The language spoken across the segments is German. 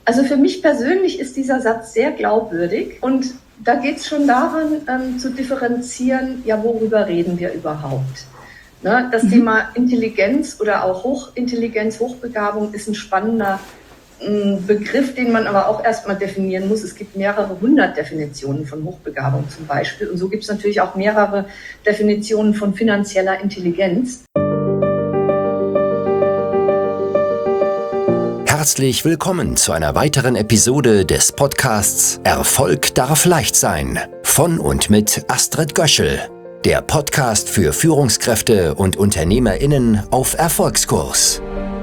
Also für mich persönlich ist dieser Satz sehr glaubwürdig und da geht es schon daran, zu differenzieren, ja, worüber reden wir überhaupt? Ne? Das Thema Intelligenz oder auch Hochintelligenz, Hochbegabung ist ein spannender Begriff, den man aber auch erstmal definieren muss. Es gibt mehrere hundert Definitionen von Hochbegabung zum Beispiel und so gibt es natürlich auch mehrere Definitionen von finanzieller Intelligenz. Herzlich willkommen zu einer weiteren Episode des Podcasts Erfolg darf leicht sein von und mit Astrid Göschel, der Podcast für Führungskräfte und UnternehmerInnen auf Erfolgskurs.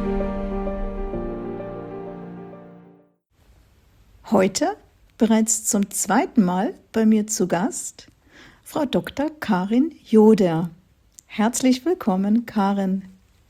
Heute bereits zum zweiten Mal bei mir zu Gast Frau Dr. Karin Joder. Herzlich willkommen, Karin.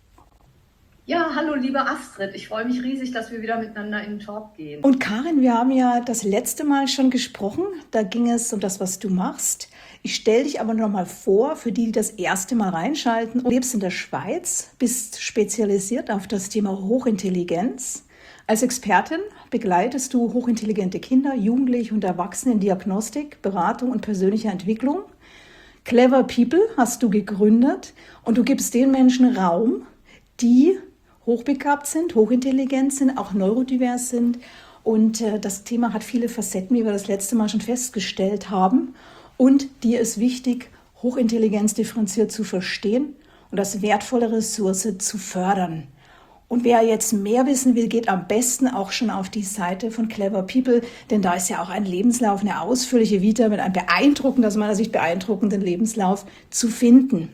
Ja, hallo liebe Astrid, ich freue mich riesig, dass wir wieder miteinander in den Talk gehen. Und Karin, wir haben ja das letzte Mal schon gesprochen, da ging es um das, was du machst. Ich stelle dich aber noch mal vor, für die das erste Mal reinschalten. Du lebst in der Schweiz, bist spezialisiert auf das Thema Hochintelligenz. Als Expertin begleitest du hochintelligente Kinder, Jugendliche und Erwachsene in Diagnostik, Beratung und persönlicher Entwicklung. Clever People hast du gegründet und du gibst den Menschen Raum, die hochbegabt sind, hochintelligent sind, auch neurodivers sind. Und das Thema hat viele Facetten, wie wir das letzte Mal schon festgestellt haben. Und dir ist wichtig, Hochintelligenz differenziert zu verstehen und als wertvolle Ressource zu fördern. Und wer jetzt mehr wissen will, geht am besten auch schon auf die Seite von Clever People, denn da ist ja auch ein Lebenslauf, eine ausführliche Vita mit einem beeindruckenden, aus meiner Sicht beeindruckenden Lebenslauf zu finden.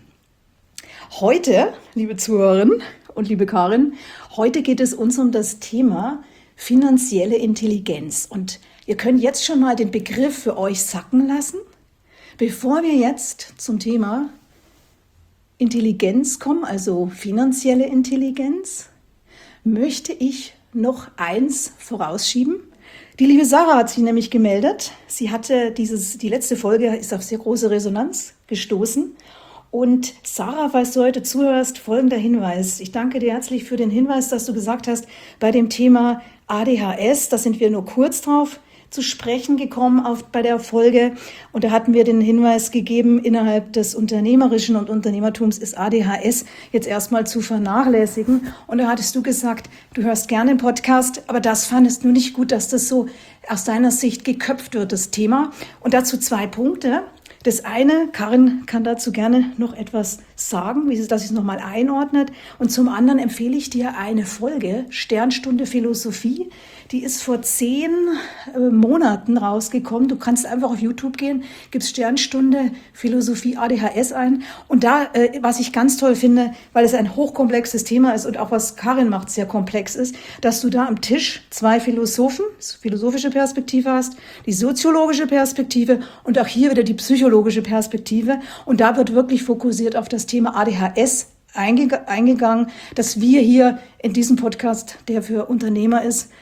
Heute, liebe Zuhörerinnen und liebe Karin, heute geht es uns um das Thema finanzielle Intelligenz. Und ihr könnt jetzt schon mal den Begriff für euch sacken lassen. Bevor wir jetzt zum Thema Intelligenz kommen, also finanzielle Intelligenz, möchte ich noch eins vorausschieben. Die liebe Sarah hat sich nämlich gemeldet. Sie hatte die letzte Folge ist auf sehr große Resonanz gestoßen. Und Sarah, falls du heute zuhörst, folgender Hinweis. Ich danke dir herzlich für den Hinweis, dass du gesagt hast, bei dem Thema ADHS, da sind wir nur kurz drauf zu sprechen gekommen bei der Folge. Und da hatten wir den Hinweis gegeben, innerhalb des Unternehmerischen und Unternehmertums ist ADHS jetzt erstmal zu vernachlässigen. Und da hattest du gesagt, du hörst gerne den Podcast, aber das fandest du nicht gut, dass das so aus deiner Sicht geköpft wird, das Thema. Und dazu 2 Punkte. Das eine, Karin kann dazu gerne noch etwas sagen, dass sie es nochmal einordnet. Und zum anderen empfehle ich dir eine Folge, Sternstunde Philosophie. Die ist vor 10 Monaten rausgekommen. Du kannst einfach auf YouTube gehen, gibst Sternstunde Philosophie ADHS ein. Und da, was ich ganz toll finde, weil es ein hochkomplexes Thema ist und auch was Karin macht sehr komplex ist, dass du da am Tisch 2 Philosophen, philosophische Perspektive hast, die soziologische Perspektive und auch hier wieder die psychologische Perspektive. Und da wird wirklich fokussiert auf das Thema ADHS eingegangen, dass wir hier in diesem Podcast, der für Unternehmer ist,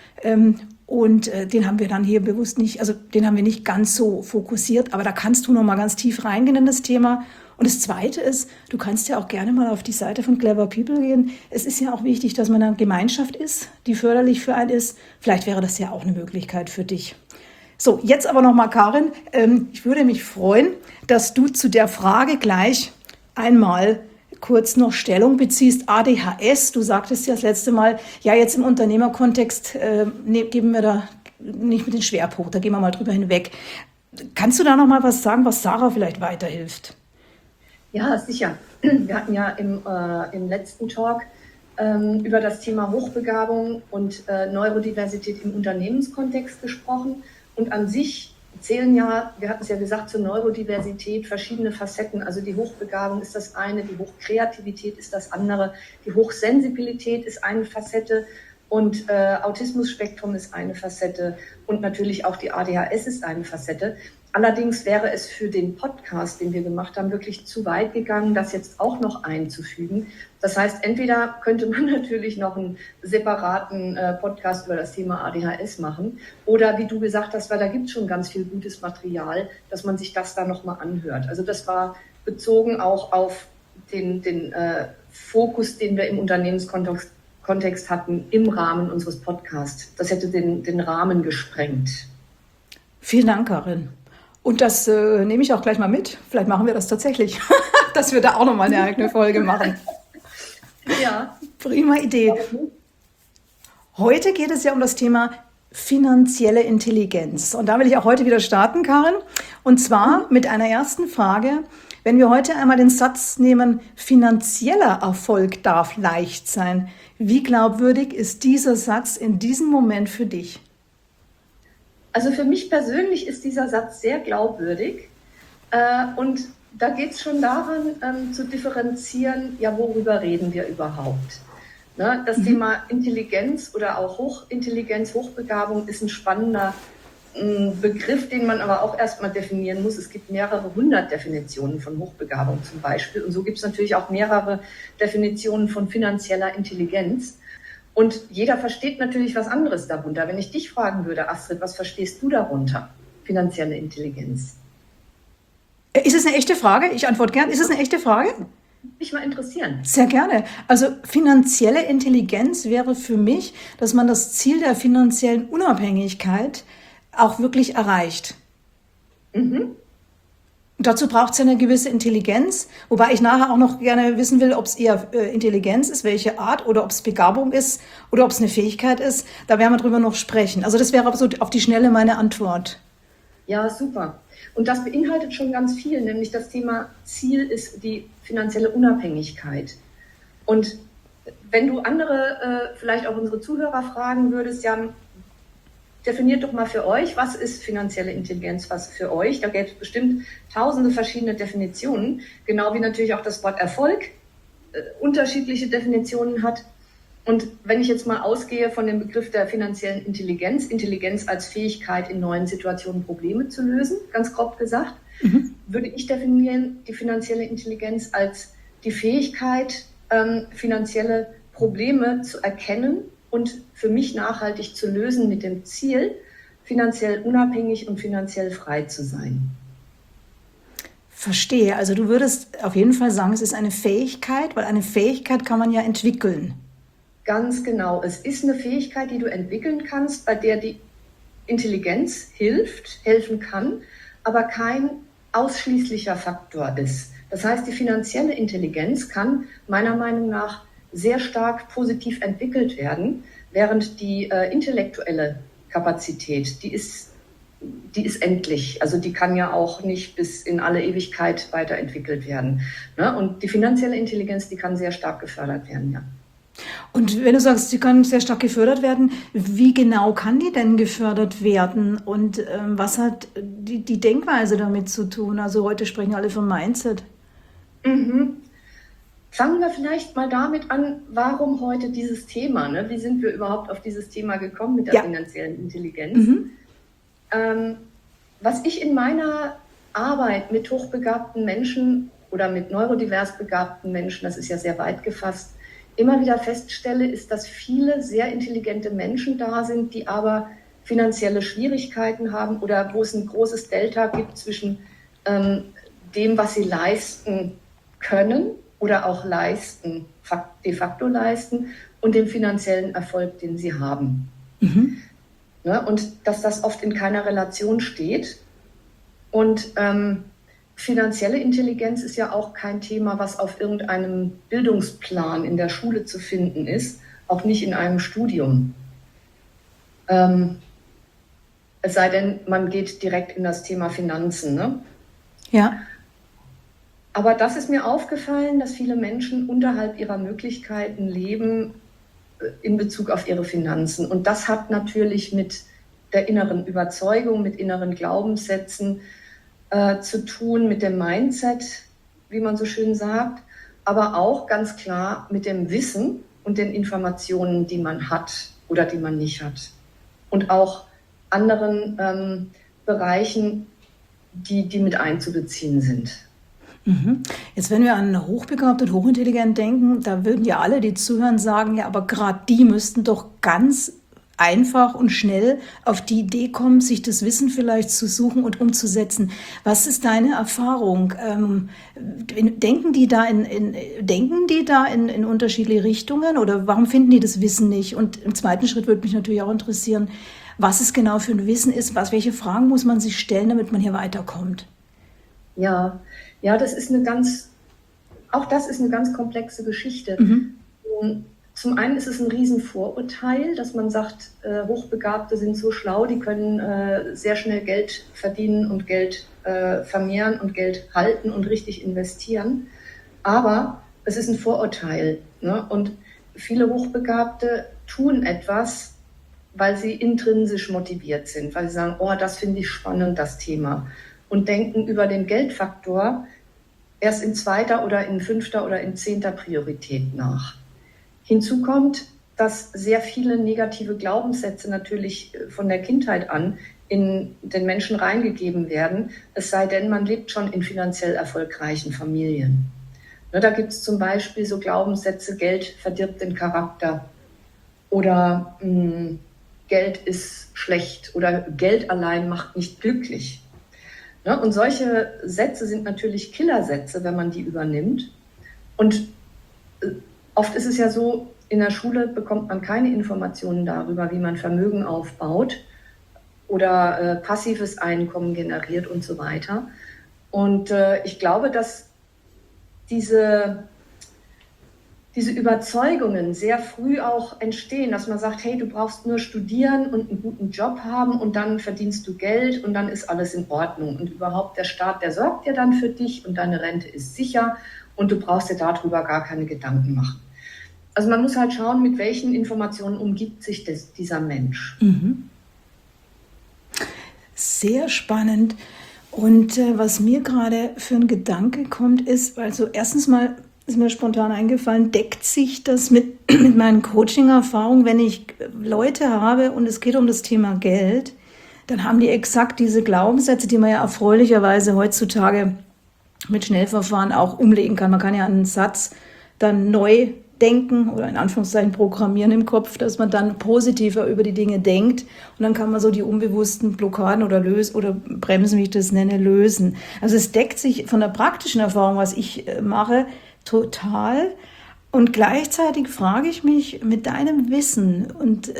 den haben wir dann hier bewusst nicht, also den haben wir nicht ganz so fokussiert, aber da kannst du noch mal ganz tief reingehen in das Thema. Und das Zweite ist, du kannst ja auch gerne mal auf die Seite von Clever People gehen. Es ist ja auch wichtig, dass man eine Gemeinschaft ist, die förderlich für einen ist. Vielleicht wäre das ja auch eine Möglichkeit für dich. So, jetzt aber noch mal, Karin, ich würde mich freuen, dass du zu der Frage gleich einmal kurz noch Stellung beziehst. ADHS, du sagtest ja das letzte Mal, ja, jetzt im Unternehmerkontext geben wir da nicht mit den Schwerpunkt, da gehen wir mal drüber hinweg. Kannst du da noch mal was sagen, was Sarah vielleicht weiterhilft? Ja, sicher. Wir hatten ja im letzten Talk über das Thema Hochbegabung und Neurodiversität im Unternehmenskontext gesprochen. Und an sich zählen ja, wir hatten es ja gesagt, zur Neurodiversität verschiedene Facetten. Also die Hochbegabung ist das eine, die Hochkreativität ist das andere, die Hochsensibilität ist eine Facette und Autismus-Spektrum ist eine Facette und natürlich auch die ADHS ist eine Facette. Allerdings wäre es für den Podcast, den wir gemacht haben, wirklich zu weit gegangen, das jetzt auch noch einzufügen. Das heißt, entweder könnte man natürlich noch einen separaten Podcast über das Thema ADHS machen oder wie du gesagt hast, weil da gibt es schon ganz viel gutes Material, dass man sich das da nochmal anhört. Also das war bezogen auch auf den Fokus, den wir im Unternehmenskontext Kontext hatten im Rahmen unseres Podcasts. Das hätte den Rahmen gesprengt. Vielen Dank, Karin. Und das nehme ich auch gleich mal mit. Vielleicht machen wir das tatsächlich, dass wir da auch nochmal eine eigene Folge machen. Ja. Prima Idee. Heute geht es ja um das Thema finanzielle Intelligenz. Und da will ich auch heute wieder starten, Karin. Und zwar mit einer ersten Frage. Wenn wir heute einmal den Satz nehmen, finanzieller Erfolg darf leicht sein. Wie glaubwürdig ist dieser Satz in diesem Moment für dich? Also für mich persönlich ist dieser Satz sehr glaubwürdig. Und da geht es schon daran, zu differenzieren, ja, worüber reden wir überhaupt? Ne, das Thema Intelligenz oder auch Hochintelligenz, Hochbegabung ist ein spannender Begriff, den man aber auch erstmal definieren muss. Es gibt mehrere hundert Definitionen von Hochbegabung zum Beispiel. Und so gibt es natürlich auch mehrere Definitionen von finanzieller Intelligenz. Und jeder versteht natürlich was anderes darunter. Wenn ich dich fragen würde, Astrid, was verstehst du darunter? Finanzielle Intelligenz. Ist es eine echte Frage? Ich antworte gern. Ist es eine echte Frage? Mich mal interessieren. Sehr gerne. Also finanzielle Intelligenz wäre für mich, dass man das Ziel der finanziellen Unabhängigkeit auch wirklich erreicht. Und dazu braucht es ja eine gewisse Intelligenz, wobei ich nachher auch noch gerne wissen will, ob es eher Intelligenz ist, welche Art, oder ob es Begabung ist oder ob es eine Fähigkeit ist. Da werden wir drüber noch sprechen. Also das wäre so auf die Schnelle meine Antwort. Ja, super. Und das beinhaltet schon ganz viel, nämlich das Thema Ziel ist die finanzielle Unabhängigkeit. Und wenn du andere, vielleicht auch unsere Zuhörer fragen würdest, ja, definiert doch mal für euch, was ist finanzielle Intelligenz, was für euch? Da gäbe es bestimmt tausende verschiedene Definitionen, genau wie natürlich auch das Wort Erfolg unterschiedliche Definitionen hat. Und wenn ich jetzt mal ausgehe von dem Begriff der finanziellen Intelligenz, Intelligenz als Fähigkeit, in neuen Situationen Probleme zu lösen, ganz grob gesagt, würde ich definieren die finanzielle Intelligenz als die Fähigkeit, finanzielle Probleme zu erkennen und für mich nachhaltig zu lösen mit dem Ziel, finanziell unabhängig und finanziell frei zu sein. Verstehe. Also du würdest auf jeden Fall sagen, es ist eine Fähigkeit, weil eine Fähigkeit kann man ja entwickeln. Ganz genau. Es ist eine Fähigkeit, die du entwickeln kannst, bei der die Intelligenz helfen kann, aber kein ausschließlicher Faktor ist. Das heißt, die finanzielle Intelligenz kann meiner Meinung nach sehr stark positiv entwickelt werden, während die intellektuelle Kapazität, die ist endlich. Also die kann ja auch nicht bis in alle Ewigkeit weiterentwickelt werden. Ne? Und die finanzielle Intelligenz, die kann sehr stark gefördert werden, ja. Und wenn du sagst, sie kann sehr stark gefördert werden, wie genau kann die denn gefördert werden? Und was hat die Denkweise damit zu tun? Also heute sprechen alle von Mindset. Fangen wir vielleicht mal damit an, warum heute dieses Thema? Ne? Wie sind wir überhaupt auf dieses Thema gekommen mit der finanziellen Intelligenz? Was ich in meiner Arbeit mit hochbegabten Menschen oder mit neurodivers begabten Menschen, das ist ja sehr weit gefasst, immer wieder feststelle, ist, dass viele sehr intelligente Menschen da sind, die aber finanzielle Schwierigkeiten haben oder wo es ein großes Delta gibt zwischen dem, was sie leisten können oder auch leisten, de facto leisten, und dem finanziellen Erfolg, den sie haben. Ne? Und dass das oft in keiner Relation steht. Und finanzielle Intelligenz ist ja auch kein Thema, was auf irgendeinem Bildungsplan in der Schule zu finden ist, auch nicht in einem Studium. Es sei denn, man geht direkt in das Thema Finanzen. Ne? Ja. Aber das ist mir aufgefallen, dass viele Menschen unterhalb ihrer Möglichkeiten leben in Bezug auf ihre Finanzen. Und das hat natürlich mit der inneren Überzeugung, mit inneren Glaubenssätzen zu tun, mit dem Mindset, wie man so schön sagt, aber auch ganz klar mit dem Wissen und den Informationen, die man hat oder die man nicht hat. Und auch anderen Bereichen, die mit einzubeziehen sind. Jetzt, wenn wir an hochbegabt und hochintelligent denken, da würden ja alle, die zuhören, sagen, ja, aber gerade die müssten doch ganz einfach und schnell auf die Idee kommen, sich das Wissen vielleicht zu suchen und umzusetzen. Was ist deine Erfahrung? Denken die da in unterschiedliche Richtungen oder warum finden die das Wissen nicht? Und im zweiten Schritt würde mich natürlich auch interessieren, was es genau für ein Wissen ist, welche Fragen muss man sich stellen, damit man hier weiterkommt? Ja, das ist auch das ist eine ganz komplexe Geschichte. Zum einen ist es ein Riesenvorurteil, dass man sagt, Hochbegabte sind so schlau, die können sehr schnell Geld verdienen und Geld vermehren und Geld halten und richtig investieren. Aber es ist ein Vorurteil, ne? Und viele Hochbegabte tun etwas, weil sie intrinsisch motiviert sind, weil sie sagen, oh, das finde ich spannend, das Thema. Und denken über den Geldfaktor erst in zweiter oder in fünfter oder in 10. Priorität nach. Hinzu kommt, dass sehr viele negative Glaubenssätze natürlich von der Kindheit an in den Menschen reingegeben werden, es sei denn, man lebt schon in finanziell erfolgreichen Familien. Da gibt es zum Beispiel so Glaubenssätze, Geld verdirbt den Charakter oder Geld ist schlecht oder Geld allein macht nicht glücklich. Und solche Sätze sind natürlich Killersätze, wenn man die übernimmt. Und oft ist es ja so, in der Schule bekommt man keine Informationen darüber, wie man Vermögen aufbaut oder passives Einkommen generiert und so weiter. Und ich glaube, dass diese Überzeugungen sehr früh auch entstehen, dass man sagt, hey, du brauchst nur studieren und einen guten Job haben und dann verdienst du Geld und dann ist alles in Ordnung. Und überhaupt der Staat, der sorgt ja dann für dich und deine Rente ist sicher und du brauchst dir darüber gar keine Gedanken machen. Also man muss halt schauen, mit welchen Informationen umgibt sich dieser Mensch. Sehr spannend. Und was mir gerade für ein Gedanke kommt, ist, also erstens mal ist mir spontan eingefallen, deckt sich das mit meinen Coaching-Erfahrungen, wenn ich Leute habe und es geht um das Thema Geld, dann haben die exakt diese Glaubenssätze, die man ja erfreulicherweise heutzutage mit Schnellverfahren auch umlegen kann. Man kann ja einen Satz dann neu denken oder in Anführungszeichen programmieren im Kopf, dass man dann positiver über die Dinge denkt und dann kann man so die unbewussten Blockaden oder Bremsen, wie ich das nenne, lösen. Also es deckt sich von der praktischen Erfahrung, was ich mache, total. Und gleichzeitig frage ich mich mit deinem Wissen und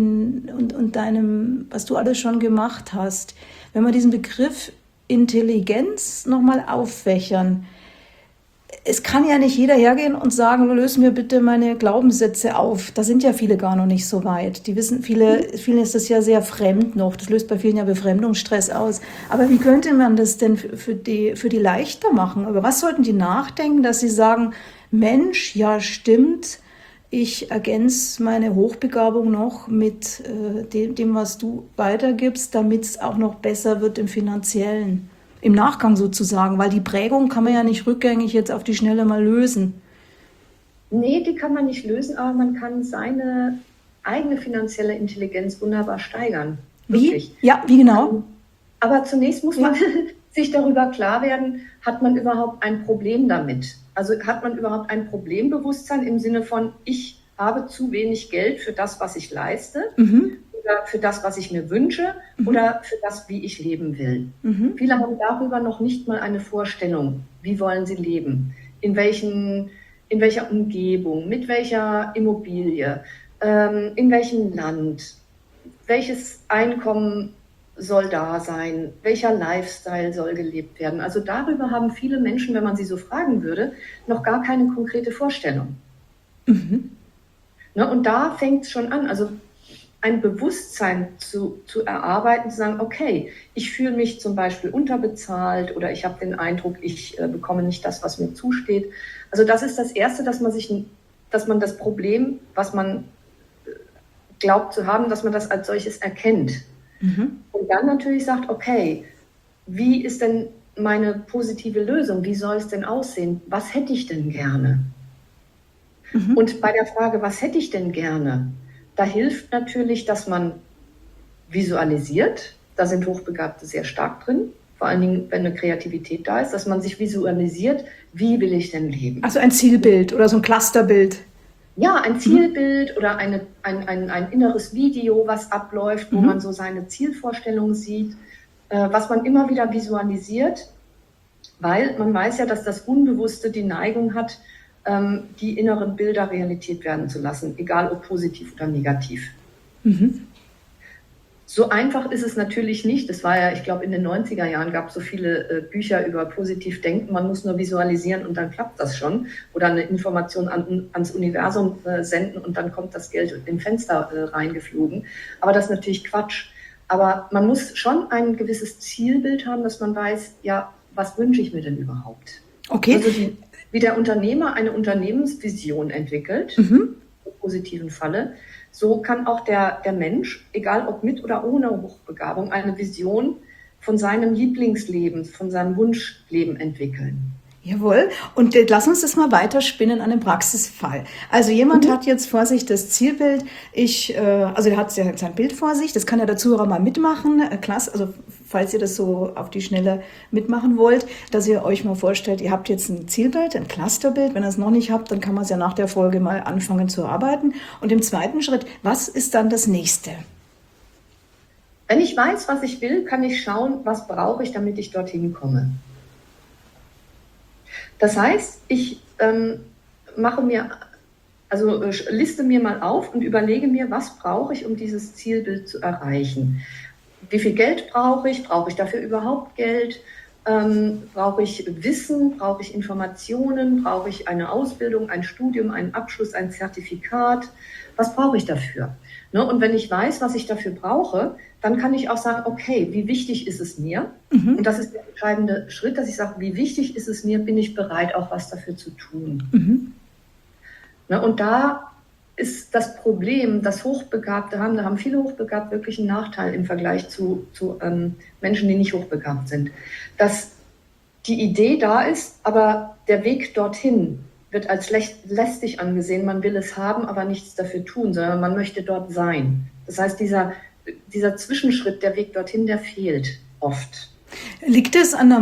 deinem, was du alles schon gemacht hast, wenn wir diesen Begriff Intelligenz nochmal aufwächern. Es kann ja nicht jeder hergehen und sagen, löse mir bitte meine Glaubenssätze auf. Da sind ja viele gar noch nicht so weit. Die wissen, vielen ist das ja sehr fremd noch. Das löst bei vielen ja Befremdungsstress aus. Aber wie könnte man das denn für die leichter machen? Über was sollten die nachdenken, dass sie sagen, Mensch, ja stimmt, ich ergänze meine Hochbegabung noch mit dem, was du weitergibst, damit es auch noch besser wird im Finanziellen. Im Nachgang sozusagen, weil die Prägung kann man ja nicht rückgängig jetzt auf die Schnelle mal lösen. Nee, die kann man nicht lösen, aber man kann seine eigene finanzielle Intelligenz wunderbar steigern. Wirklich. Wie? Ja, wie genau? Aber zunächst muss man sich darüber klar werden, hat man überhaupt ein Problem damit? Also hat man überhaupt ein Problembewusstsein im Sinne von, ich habe zu wenig Geld für das, was ich leiste? Oder für das, was ich mir wünsche oder für das, wie ich leben will. Viele haben darüber noch nicht mal eine Vorstellung, wie wollen sie leben, in welcher Umgebung, mit welcher Immobilie, in welchem Land, welches Einkommen soll da sein, welcher Lifestyle soll gelebt werden. Also darüber haben viele Menschen, wenn man sie so fragen würde, noch gar keine konkrete Vorstellung. Ne, und da fängt es schon an, also ein Bewusstsein zu erarbeiten, zu sagen, okay, ich fühle mich zum Beispiel unterbezahlt oder ich habe den Eindruck, ich bekomme nicht das, was mir zusteht. Also das ist das Erste, dass man das Problem, was man glaubt zu haben, dass man das als solches erkennt. Und dann natürlich sagt, okay, wie ist denn meine positive Lösung? Wie soll es denn aussehen? Was hätte ich denn gerne? Und bei der Frage, was hätte ich denn gerne? Da hilft natürlich, dass man visualisiert. Da sind Hochbegabte sehr stark drin. Vor allen Dingen, wenn eine Kreativität da ist, dass man sich visualisiert, wie will ich denn leben? Also ein Zielbild oder so ein Clusterbild. Ja, ein Zielbild oder ein inneres Video, was abläuft, wo man so seine Zielvorstellung sieht, was man immer wieder visualisiert, weil man weiß ja, dass das Unbewusste die Neigung hat, die inneren Bilder Realität werden zu lassen, egal ob positiv oder negativ. So einfach ist es natürlich nicht. Das war ja, ich glaube, in den 90er Jahren gab es so viele Bücher über positiv Denken. Man muss nur visualisieren und dann klappt das schon. Oder eine Information ans Universum senden und dann kommt das Geld im Fenster reingeflogen. Aber das ist natürlich Quatsch. Aber man muss schon ein gewisses Zielbild haben, dass man weiß, ja, was wünsche ich mir denn überhaupt? Okay. Also wie der Unternehmer eine Unternehmensvision entwickelt, im positiven Falle, so kann auch der Mensch, egal ob mit oder ohne Hochbegabung, eine Vision von seinem Lieblingsleben, von seinem Wunschleben entwickeln. Jawohl. Und lass uns das mal weiterspinnen an einem Praxisfall. Also jemand hat jetzt vor sich das Zielbild, also er hat sein Bild vor sich, das kann ja der Zuhörer mal mitmachen, klasse, also falls ihr das so auf die Schnelle mitmachen wollt, dass ihr euch mal vorstellt, ihr habt jetzt ein Zielbild, ein Clusterbild, wenn ihr es noch nicht habt, dann kann man es ja nach der Folge mal anfangen zu arbeiten. Und im zweiten Schritt, was ist dann das nächste? Wenn ich weiß, was ich will, kann ich schauen, was brauche ich, damit ich dorthin komme. Das heißt, ich liste mir mal auf und überlege mir, was brauche ich, um dieses Zielbild zu erreichen. Wie viel Geld brauche ich? Brauche ich dafür überhaupt Geld? Brauche ich Wissen? Brauche ich Informationen? Brauche ich eine Ausbildung, ein Studium, einen Abschluss, ein Zertifikat? Was brauche ich dafür? Ne? Und wenn ich weiß, was ich dafür brauche, dann kann ich auch sagen, okay, wie wichtig ist es mir? Und das ist der entscheidende Schritt, dass ich sage, wie wichtig ist es mir, bin ich bereit, auch was dafür zu tun? Ne? Und da ist das Problem, dass Hochbegabte haben, da haben viele Hochbegabte wirklich einen Nachteil im Vergleich zu Menschen, die nicht hochbegabt sind. Dass die Idee da ist, aber der Weg dorthin wird als lästig angesehen. Man will es haben, aber nichts dafür tun, sondern man möchte dort sein. Das heißt, dieser Zwischenschritt, der Weg dorthin, der fehlt oft. Liegt es an der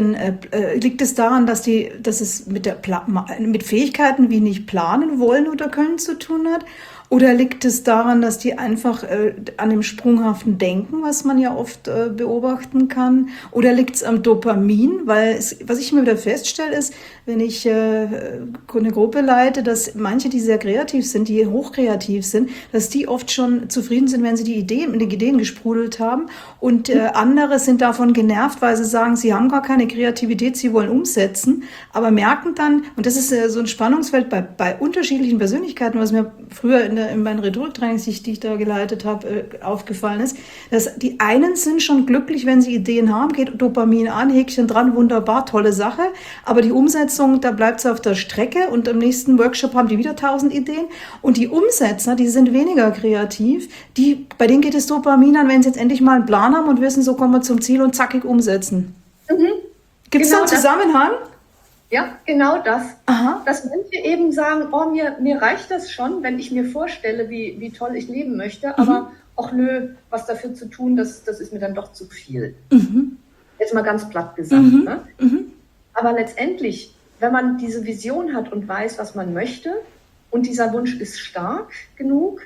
liegt es daran, dass es mit Fähigkeiten wie nicht planen wollen oder können zu tun hat? Oder liegt es daran, dass die einfach an dem sprunghaften Denken, was man ja oft beobachten kann? Oder liegt es am Dopamin? Weil was ich immer wieder feststelle, ist, wenn ich eine Gruppe leite, dass manche, die sehr kreativ sind, die hochkreativ sind, dass die oft schon zufrieden sind, wenn sie die Ideen gesprudelt haben. Und andere sind davon genervt, weil sie sagen, sie haben gar keine Kreativität, sie wollen umsetzen, aber merken dann, und das ist so ein Spannungsfeld bei unterschiedlichen Persönlichkeiten, was mir früher in meinen Rhetoriktrainings, die ich da geleitet habe, aufgefallen ist, dass die einen sind schon glücklich, wenn sie Ideen haben, geht Dopamin an, Häkchen dran, wunderbar, tolle Sache, aber die Umsetzung, da bleibt es auf der Strecke und im nächsten Workshop haben die wieder 1000 Ideen und die Umsetzer, die sind weniger kreativ, bei denen geht es Dopamin an, wenn sie jetzt endlich mal einen Plan haben und wissen, so kommen wir zum Ziel und zackig umsetzen. Gibt es da einen Zusammenhang? Ja, genau das. Aha. Dass manche eben sagen, oh, mir reicht das schon, wenn ich mir vorstelle, wie toll ich leben möchte, aber ach nö, was dafür zu tun, das ist mir dann doch zu viel. Jetzt mal ganz platt gesagt. Ne? Aber letztendlich, wenn man diese Vision hat und weiß, was man möchte und dieser Wunsch ist stark genug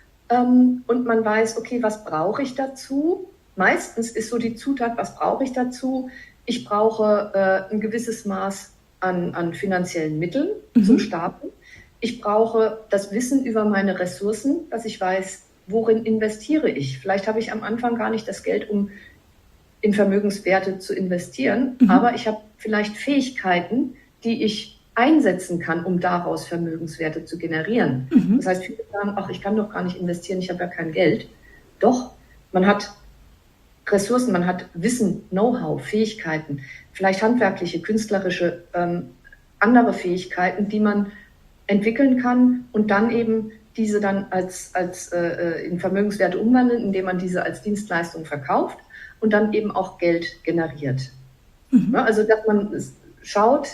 und man weiß, okay, was brauche ich dazu? Meistens ist so die Zutat, was brauche ich dazu? Ich brauche ein gewisses Maß an finanziellen Mitteln zum Starten. Ich brauche das Wissen über meine Ressourcen, dass ich weiß, worin investiere ich. Vielleicht habe ich am Anfang gar nicht das Geld, um in Vermögenswerte zu investieren, aber ich habe vielleicht Fähigkeiten, die ich einsetzen kann, um daraus Vermögenswerte zu generieren. Das heißt, viele sagen, ach, ich kann doch gar nicht investieren, ich habe ja kein Geld. Doch, man hat Ressourcen, man hat Wissen, Know-how, Fähigkeiten, vielleicht handwerkliche, künstlerische, andere Fähigkeiten, die man entwickeln kann und dann eben diese dann als in Vermögenswerte umwandeln, indem man diese als Dienstleistung verkauft und dann eben auch Geld generiert. Ja, also dass man schaut,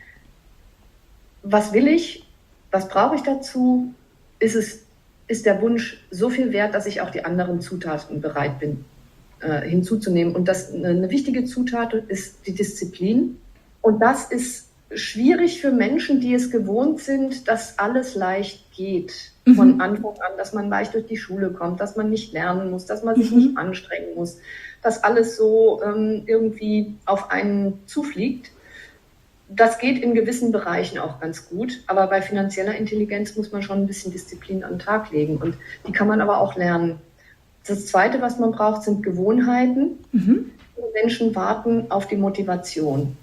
was will ich, was brauche ich dazu, ist der Wunsch so viel wert, dass ich auch die anderen Zutaten bereit bin hinzuzunehmen. Und das eine wichtige Zutat ist die Disziplin. Und das ist schwierig für Menschen, die es gewohnt sind, dass alles leicht geht. Von Anfang an, dass man leicht durch die Schule kommt, dass man nicht lernen muss, dass man sich nicht anstrengen muss, dass alles so irgendwie auf einen zufliegt. Das geht in gewissen Bereichen auch ganz gut, aber bei finanzieller Intelligenz muss man schon ein bisschen Disziplin an den Tag legen und die kann man aber auch lernen. Das Zweite, was man braucht, sind Gewohnheiten. Menschen warten auf die Motivation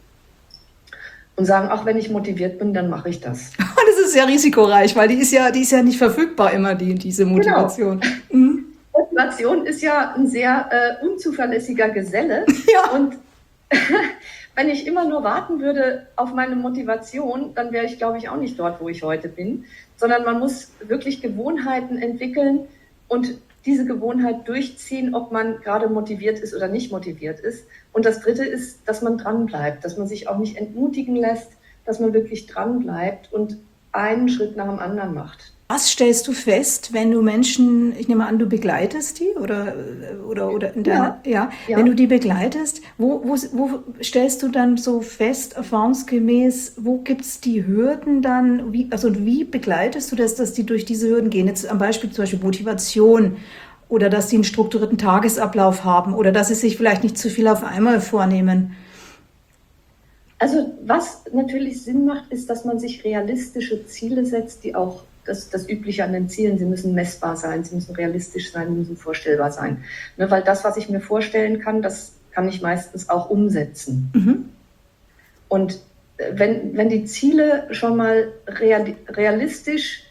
und sagen, ach, wenn ich motiviert bin, dann mache ich das. Das ist sehr risikoreich, weil die ist ja nicht verfügbar immer, diese Motivation. Genau. Motivation ist ja ein sehr unzuverlässiger Geselle. Ja. Und wenn ich immer nur warten würde auf meine Motivation, dann wäre ich, glaube ich, auch nicht dort, wo ich heute bin. Sondern man muss wirklich Gewohnheiten entwickeln und diese Gewohnheit durchziehen, ob man gerade motiviert ist oder nicht motiviert ist. Und das Dritte ist, dass man dranbleibt, dass man sich auch nicht entmutigen lässt, dass man wirklich dranbleibt und einen Schritt nach dem anderen macht. Was stellst du fest, wenn du Menschen, ich nehme an, du begleitest die oder in deiner, ja, wenn du die begleitest, wo stellst du dann so fest, erfahrungsgemäß, wo gibt's die Hürden dann, wie begleitest du das, dass die durch diese Hürden gehen? Jetzt am Beispiel zum Beispiel Motivation oder dass sie einen strukturierten Tagesablauf haben oder dass sie sich vielleicht nicht zu viel auf einmal vornehmen. Also was natürlich Sinn macht, ist, dass man sich realistische Ziele setzt, die auch das Übliche an den Zielen, sie müssen messbar sein, sie müssen realistisch sein, sie müssen vorstellbar sein. Ne, weil das, was ich mir vorstellen kann, das kann ich meistens auch umsetzen. Und wenn die Ziele schon mal realistisch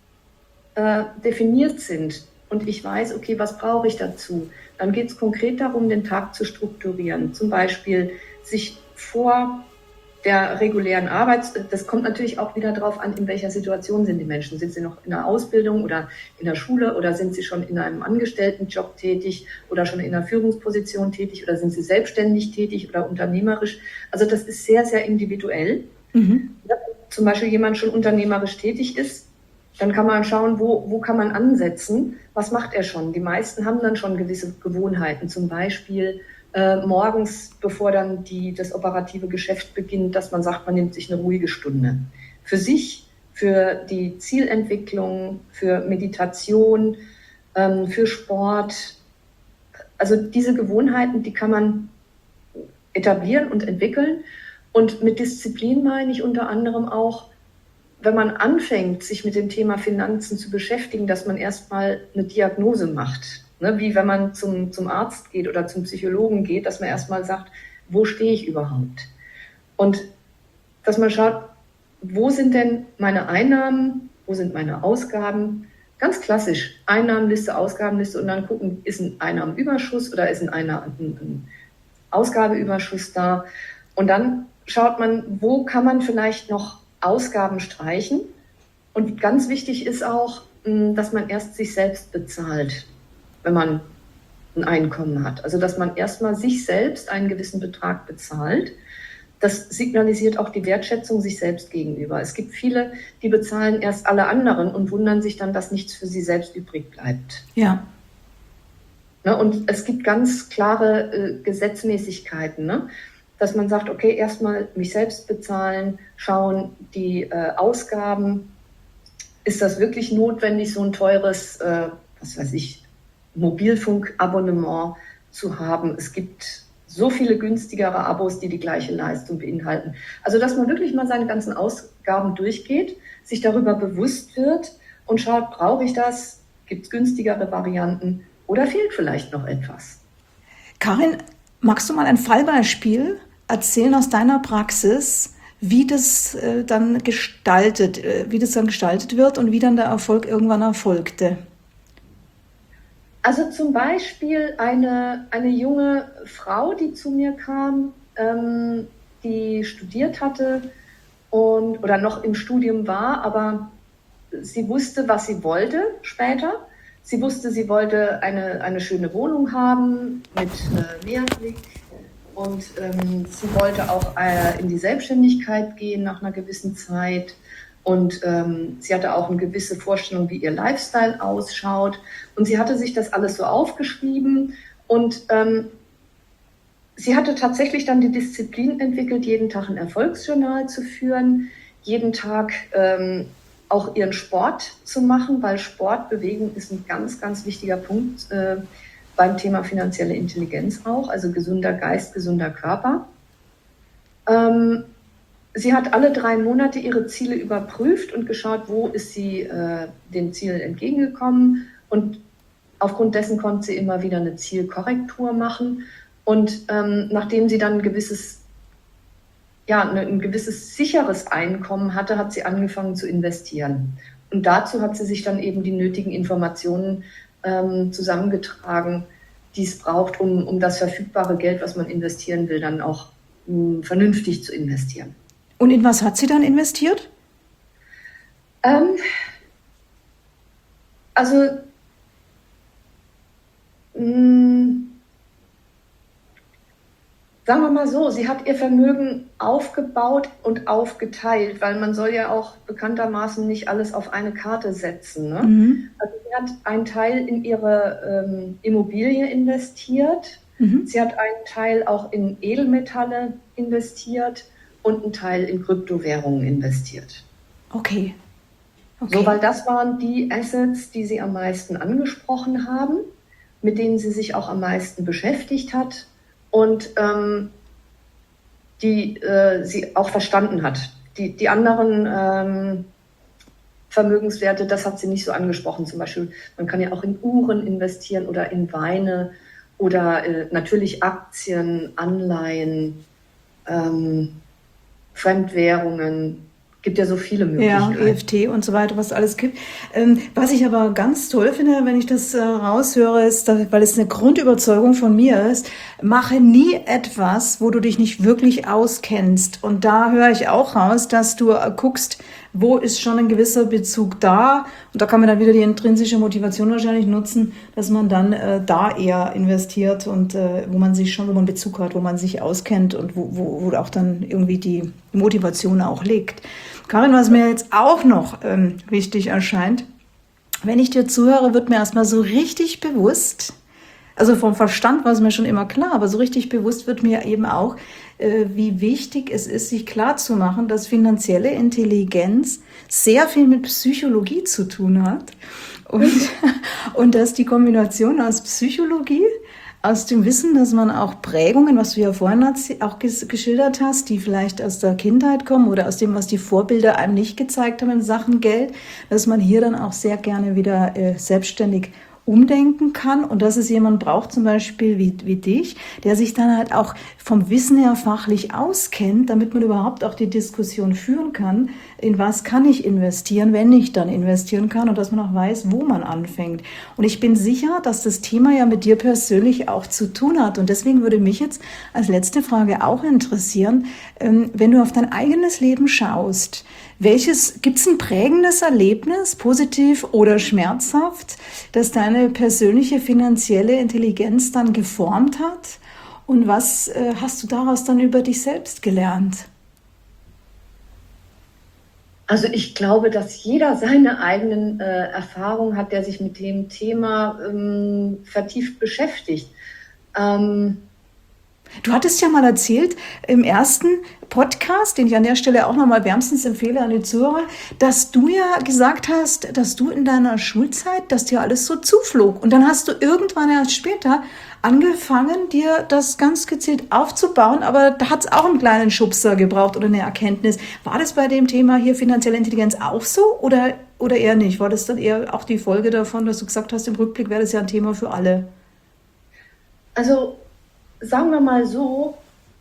definiert sind und ich weiß, okay, was brauche ich dazu, dann geht es konkret darum, den Tag zu strukturieren. Zum Beispiel sich vor der regulären Arbeit, das kommt natürlich auch wieder darauf an, in welcher Situation sind die Menschen. Sind sie noch in der Ausbildung oder in der Schule oder sind sie schon in einem Angestelltenjob tätig oder schon in einer Führungsposition tätig oder sind sie selbstständig tätig oder unternehmerisch? Also das ist sehr, sehr individuell. Wenn zum Beispiel jemand schon unternehmerisch tätig ist, dann kann man schauen, wo kann man ansetzen, was macht er schon. Die meisten haben dann schon gewisse Gewohnheiten, zum Beispiel morgens, bevor dann das operative Geschäft beginnt, dass man sagt, man nimmt sich eine ruhige Stunde. Für sich, für die Zielentwicklung, für Meditation, für Sport. Also diese Gewohnheiten, die kann man etablieren und entwickeln. Und mit Disziplin meine ich unter anderem auch, wenn man anfängt, sich mit dem Thema Finanzen zu beschäftigen, dass man erstmal eine Diagnose macht. Ne, wie wenn man zum Arzt geht oder zum Psychologen geht, dass man erstmal sagt, wo stehe ich überhaupt? Und dass man schaut, wo sind denn meine Einnahmen, wo sind meine Ausgaben? Ganz klassisch, Einnahmenliste, Ausgabenliste und dann gucken, ist ein Einnahmenüberschuss oder ist ein Ausgabeüberschuss da? Und dann schaut man, wo kann man vielleicht noch Ausgaben streichen? Und ganz wichtig ist auch, dass man erst sich selbst bezahlt, wenn man ein Einkommen hat. Also dass man erstmal sich selbst einen gewissen Betrag bezahlt. Das signalisiert auch die Wertschätzung sich selbst gegenüber. Es gibt viele, die bezahlen erst alle anderen und wundern sich dann, dass nichts für sie selbst übrig bleibt. Ja. Ne, und es gibt ganz klare Gesetzmäßigkeiten, ne? Dass man sagt, okay, erstmal mich selbst bezahlen, schauen die Ausgaben. Ist das wirklich notwendig, so ein teures, Mobilfunkabonnement zu haben? Es gibt so viele günstigere Abos, die gleiche Leistung beinhalten. Also, dass man wirklich mal seine ganzen Ausgaben durchgeht, sich darüber bewusst wird und schaut, brauche ich das? Gibt es günstigere Varianten oder fehlt vielleicht noch etwas? Karin, magst du mal ein Fallbeispiel erzählen aus deiner Praxis, wie das dann gestaltet wird und wie dann der Erfolg irgendwann erfolgte? Also zum Beispiel eine junge Frau, die zu mir kam, die studiert hatte oder noch im Studium war, aber sie wusste, was sie wollte später. Sie wusste, sie wollte eine schöne Wohnung haben mit Meerblick und sie wollte auch in die Selbstständigkeit gehen nach einer gewissen Zeit. Und sie hatte auch eine gewisse Vorstellung, wie ihr Lifestyle ausschaut. Und sie hatte sich das alles so aufgeschrieben. Und sie hatte tatsächlich dann die Disziplin entwickelt, jeden Tag ein Erfolgsjournal zu führen, jeden Tag auch ihren Sport zu machen, weil Sport, Bewegung ist ein ganz, ganz wichtiger Punkt beim Thema finanzielle Intelligenz auch, also gesunder Geist, gesunder Körper. Sie hat alle 3 Monate ihre Ziele überprüft und geschaut, wo ist sie den Zielen entgegengekommen, und aufgrund dessen konnte sie immer wieder eine Zielkorrektur machen. Und nachdem sie dann ein gewisses sicheres Einkommen hatte, hat sie angefangen zu investieren. Und dazu hat sie sich dann eben die nötigen Informationen zusammengetragen, die es braucht, um das verfügbare Geld, was man investieren will, dann auch vernünftig zu investieren. Und in was hat sie dann investiert? Sagen wir mal so, sie hat ihr Vermögen aufgebaut und aufgeteilt, weil man soll ja auch bekanntermaßen nicht alles auf eine Karte setzen. Ne? Also sie hat einen Teil in ihre Immobilie investiert, sie hat einen Teil auch in Edelmetalle investiert und einen Teil in Kryptowährungen investiert. Okay. So, weil das waren die Assets, die sie am meisten angesprochen haben, mit denen sie sich auch am meisten beschäftigt hat und die sie auch verstanden hat. Die anderen Vermögenswerte, das hat sie nicht so angesprochen. Zum Beispiel, man kann ja auch in Uhren investieren oder in Weine oder natürlich Aktien, Anleihen, Fremdwährungen. Gibt ja so viele Möglichkeiten. Ja, EFT und so weiter, was es alles gibt. Was ich aber ganz toll finde, wenn ich das raushöre, ist, weil es eine Grundüberzeugung von mir ist, mache nie etwas, wo du dich nicht wirklich auskennst. Und da höre ich auch raus, dass du guckst, wo ist schon ein gewisser Bezug da. Und da kann man dann wieder die intrinsische Motivation wahrscheinlich nutzen, dass man dann da eher investiert und wo man Bezug hat, wo man sich auskennt und wo auch dann irgendwie die Motivation auch liegt. Karin, was mir jetzt auch noch wichtig erscheint, wenn ich dir zuhöre, wird mir erstmal so richtig bewusst, also vom Verstand war es mir schon immer klar, aber so richtig bewusst wird mir eben auch, wie wichtig es ist, sich klarzumachen, dass finanzielle Intelligenz sehr viel mit Psychologie zu tun hat und dass die Kombination aus Psychologie, aus dem Wissen, dass man auch Prägungen, was du ja vorhin auch geschildert hast, die vielleicht aus der Kindheit kommen oder aus dem, was die Vorbilder einem nicht gezeigt haben in Sachen Geld, dass man hier dann auch sehr gerne wieder selbstständig umdenken kann und dass es jemand braucht, zum Beispiel wie dich, der sich dann halt auch vom Wissen her fachlich auskennt, damit man überhaupt auch die Diskussion führen kann, in was kann ich investieren, wenn ich dann investieren kann, und dass man auch weiß, wo man anfängt. Und ich bin sicher, dass das Thema ja mit dir persönlich auch zu tun hat, und deswegen würde mich jetzt als letzte Frage auch interessieren, wenn du auf dein eigenes Leben schaust, gibt's ein prägendes Erlebnis, positiv oder schmerzhaft, das deine persönliche finanzielle Intelligenz dann geformt hat? Und was hast du daraus dann über dich selbst gelernt? Also ich glaube, dass jeder seine eigenen Erfahrungen hat, der sich mit dem Thema vertieft beschäftigt. Du hattest ja mal erzählt im ersten Podcast, den ich an der Stelle auch nochmal wärmstens empfehle an die Zuhörer, dass du ja gesagt hast, dass du in deiner Schulzeit, dass dir alles so zuflog. Und dann hast du irgendwann erst später angefangen, dir das ganz gezielt aufzubauen, aber da hat es auch einen kleinen Schubser gebraucht oder eine Erkenntnis. War das bei dem Thema hier finanzielle Intelligenz auch so oder eher nicht? War das dann eher auch die Folge davon, dass du gesagt hast, im Rückblick wäre das ja ein Thema für alle? Also sagen wir mal so,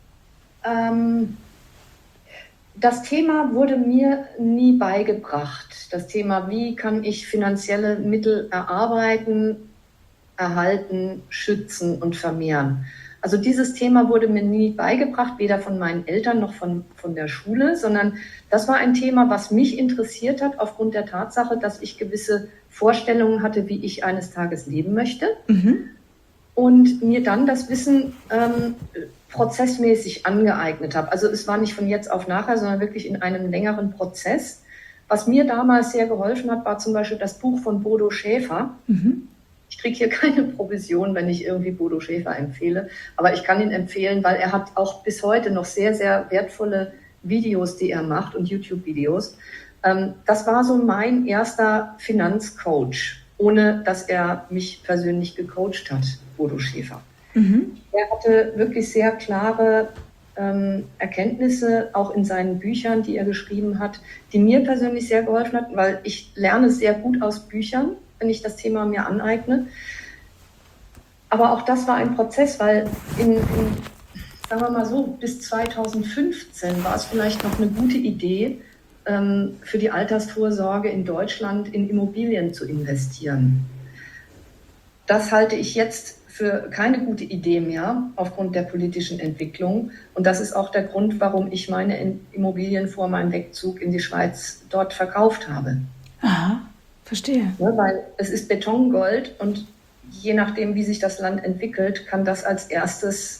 das Thema wurde mir nie beigebracht. Das Thema, wie kann ich finanzielle Mittel erarbeiten, erhalten, schützen und vermehren. Also dieses Thema wurde mir nie beigebracht, weder von meinen Eltern noch von der Schule, sondern das war ein Thema, was mich interessiert hat, aufgrund der Tatsache, dass ich gewisse Vorstellungen hatte, wie ich eines Tages leben möchte. Und mir dann das Wissen prozessmäßig angeeignet habe. Also es war nicht von jetzt auf nachher, sondern wirklich in einem längeren Prozess. Was mir damals sehr geholfen hat, war zum Beispiel das Buch von Bodo Schäfer. Ich kriege hier keine Provision, wenn ich irgendwie Bodo Schäfer empfehle, aber ich kann ihn empfehlen, weil er hat auch bis heute noch sehr, sehr wertvolle Videos, die er macht und YouTube-Videos. Das war so mein erster Finanzcoach, ohne dass er mich persönlich gecoacht hat, Bodo Schäfer. Er hatte wirklich sehr klare Erkenntnisse, auch in seinen Büchern, die er geschrieben hat, die mir persönlich sehr geholfen hat, weil ich lerne sehr gut aus Büchern, wenn ich das Thema mir aneigne. Aber auch das war ein Prozess, weil sagen wir mal so, bis 2015 war es vielleicht noch eine gute Idee, für die Altersvorsorge in Deutschland in Immobilien zu investieren. Das halte ich jetzt für keine gute Idee mehr aufgrund der politischen Entwicklung. Und das ist auch der Grund, warum ich meine Immobilien vor meinem Wegzug in die Schweiz dort verkauft habe. Aha, verstehe. Ja, weil es ist Betongold und je nachdem, wie sich das Land entwickelt, kann das als erstes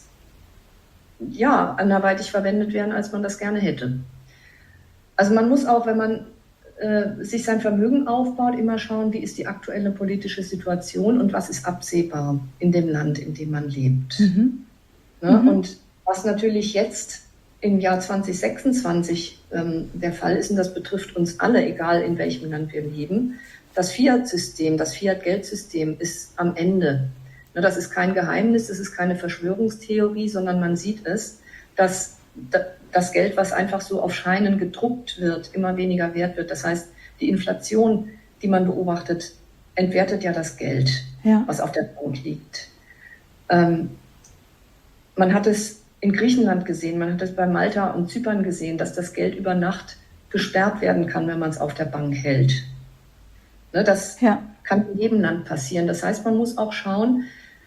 anderweitig verwendet werden, als man das gerne hätte. Also man muss auch, wenn man sich sein Vermögen aufbaut, immer schauen, wie ist die aktuelle politische Situation und was ist absehbar in dem Land, in dem man lebt. Ja, und was natürlich jetzt im Jahr 2026 der Fall ist, und das betrifft uns alle, egal in welchem Land wir leben, das Fiat-System, das Fiat-Geldsystem ist am Ende. Ja, das ist kein Geheimnis, das ist keine Verschwörungstheorie, sondern man sieht es, dass das Geld, was einfach so auf Scheinen gedruckt wird, immer weniger wert wird. Das heißt, die Inflation, die man beobachtet, entwertet ja das Geld, was auf der Bank liegt. Man hat es in Griechenland gesehen, man hat es bei Malta und Zypern gesehen, dass das Geld über Nacht gesperrt werden kann, wenn man es auf der Bank hält. Ne, das kann in jedem Land passieren. Das heißt, man muss auch schauen,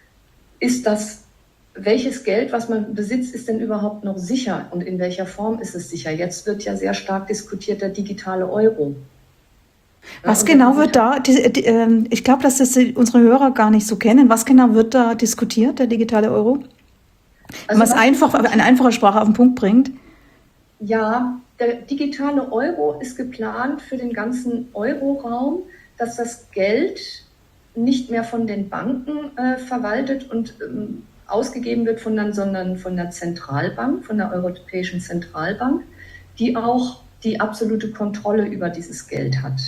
welches Geld, was man besitzt, ist denn überhaupt noch sicher und in welcher Form ist es sicher? Jetzt wird ja sehr stark diskutiert der digitale Euro. Was genau wird da, ich glaube, dass das unsere Hörer gar nicht so kennen, was genau wird da diskutiert, der digitale Euro? Wenn man es in einfacher Sprache auf den Punkt bringt. Ja, der digitale Euro ist geplant für den ganzen Euroraum, dass das Geld nicht mehr von den Banken verwaltet und ausgegeben wird, sondern von der Zentralbank, von der Europäischen Zentralbank, die auch die absolute Kontrolle über dieses Geld hat.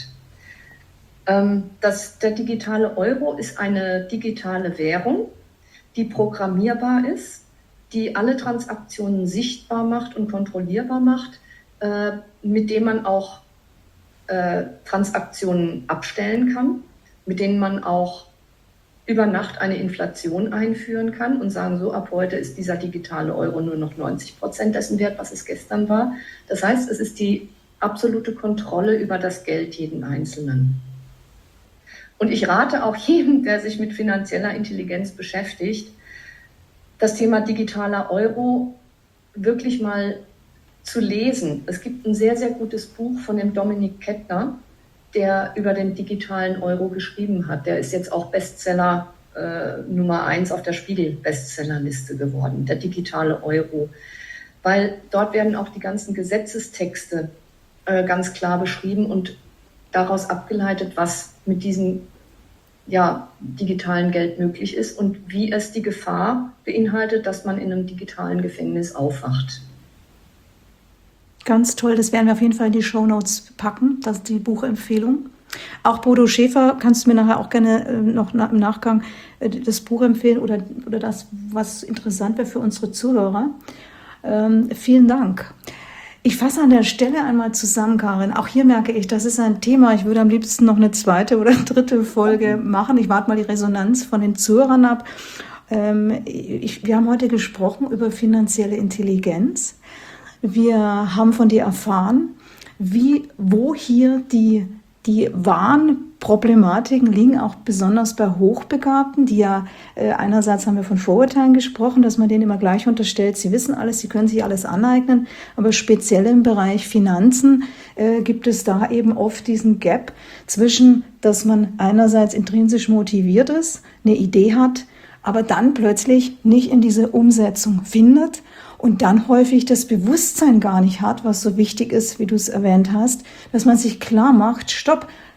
Der digitale Euro ist eine digitale Währung, die programmierbar ist, die alle Transaktionen sichtbar macht und kontrollierbar macht, mit dem man auch Transaktionen abstellen kann, mit denen man auch über Nacht eine Inflation einführen kann und sagen, so ab heute ist dieser digitale Euro nur noch 90% dessen wert, was es gestern war. Das heißt, es ist die absolute Kontrolle über das Geld jeden Einzelnen. Und ich rate auch jedem, der sich mit finanzieller Intelligenz beschäftigt, das Thema digitaler Euro wirklich mal zu lesen. Es gibt ein sehr, sehr gutes Buch von dem Dominik Kettner, der über den digitalen Euro geschrieben hat. Der ist jetzt auch Bestseller Nummer 1 auf der Spiegel-Bestsellerliste geworden, der digitale Euro. Weil dort werden auch die ganzen Gesetzestexte ganz klar beschrieben und daraus abgeleitet, was mit diesem digitalen Geld möglich ist und wie es die Gefahr beinhaltet, dass man in einem digitalen Gefängnis aufwacht. Ganz toll, das werden wir auf jeden Fall in die Shownotes packen, das ist die Buchempfehlung. Auch Bodo Schäfer, kannst du mir nachher auch gerne noch im Nachgang das Buch empfehlen oder das, was interessant wäre für unsere Zuhörer. Vielen Dank. Ich fasse an der Stelle einmal zusammen, Karin. Auch hier merke ich, das ist ein Thema. Ich würde am liebsten noch eine zweite oder dritte Folge machen. Ich warte mal die Resonanz von den Zuhörern ab. Wir haben heute gesprochen über finanzielle Intelligenz. Wir haben von dir erfahren, wo hier die wahren Problematiken liegen, auch besonders bei Hochbegabten, die ja einerseits haben wir von Vorurteilen gesprochen, dass man denen immer gleich unterstellt, sie wissen alles, sie können sich alles aneignen, aber speziell im Bereich Finanzen gibt es da eben oft diesen Gap zwischen, dass man einerseits intrinsisch motiviert ist, eine Idee hat, aber dann plötzlich nicht in diese Umsetzung findet und dann häufig das Bewusstsein gar nicht hat, was so wichtig ist, wie du es erwähnt hast, dass man sich klar macht, stopp,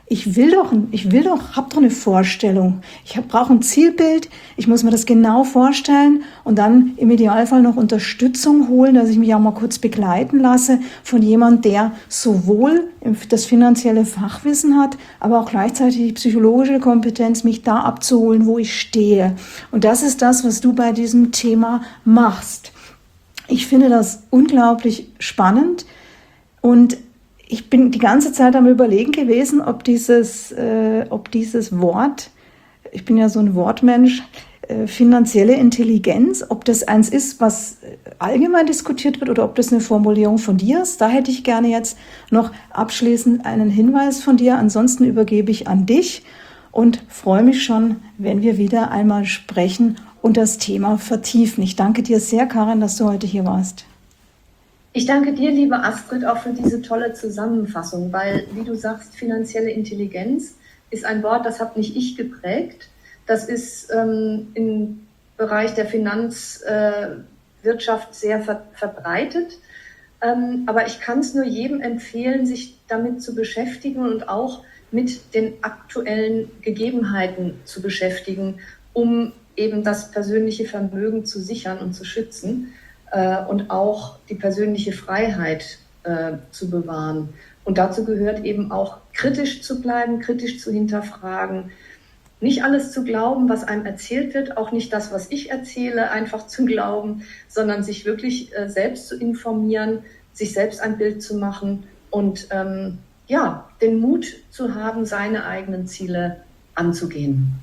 hab doch eine Vorstellung. Ich brauche ein Zielbild, ich muss mir das genau vorstellen und dann im Idealfall noch Unterstützung holen, dass ich mich auch mal kurz begleiten lasse von jemandem, der sowohl das finanzielle Fachwissen hat, aber auch gleichzeitig die psychologische Kompetenz, mich da abzuholen, wo ich stehe. Und das ist das, was du bei diesem Thema machst. Ich finde das unglaublich spannend und ich bin die ganze Zeit am Überlegen gewesen, ob dieses Wort, ich bin ja so ein Wortmensch, finanzielle Intelligenz, ob das eins ist, was allgemein diskutiert wird oder ob das eine Formulierung von dir ist. Da hätte ich gerne jetzt noch abschließend einen Hinweis von dir. Ansonsten übergebe ich an dich und freue mich schon, wenn wir wieder einmal sprechen und das Thema vertiefen. Ich danke dir sehr, Karin, dass du heute hier warst. Ich danke dir, liebe Astrid, auch für diese tolle Zusammenfassung, weil, wie du sagst, finanzielle Intelligenz ist ein Wort, das habe nicht ich geprägt. Das ist im Bereich der Finanzwirtschaft sehr verbreitet. Aber ich kann es nur jedem empfehlen, sich damit zu beschäftigen und auch mit den aktuellen Gegebenheiten zu beschäftigen, um eben das persönliche Vermögen zu sichern und zu schützen. Und auch die persönliche Freiheit zu bewahren. Und dazu gehört eben auch kritisch zu bleiben, kritisch zu hinterfragen, nicht alles zu glauben, was einem erzählt wird, auch nicht das, was ich erzähle, einfach zu glauben, sondern sich wirklich selbst zu informieren, sich selbst ein Bild zu machen und den Mut zu haben, seine eigenen Ziele anzugehen.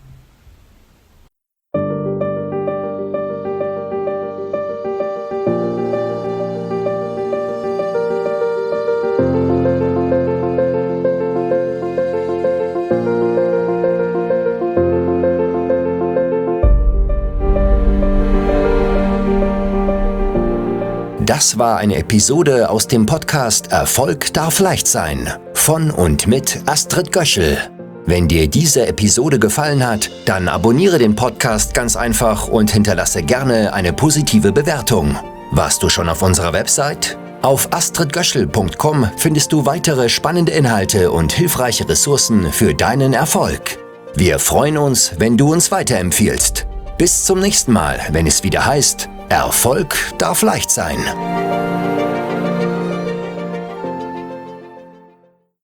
Das war eine Episode aus dem Podcast Erfolg darf leicht sein von und mit Astrid Göschel. Wenn dir diese Episode gefallen hat, dann abonniere den Podcast ganz einfach und hinterlasse gerne eine positive Bewertung. Warst du schon auf unserer Website? Auf astridgöschel.com findest du weitere spannende Inhalte und hilfreiche Ressourcen für deinen Erfolg. Wir freuen uns, wenn du uns weiterempfiehlst. Bis zum nächsten Mal, wenn es wieder heißt, Erfolg darf leicht sein.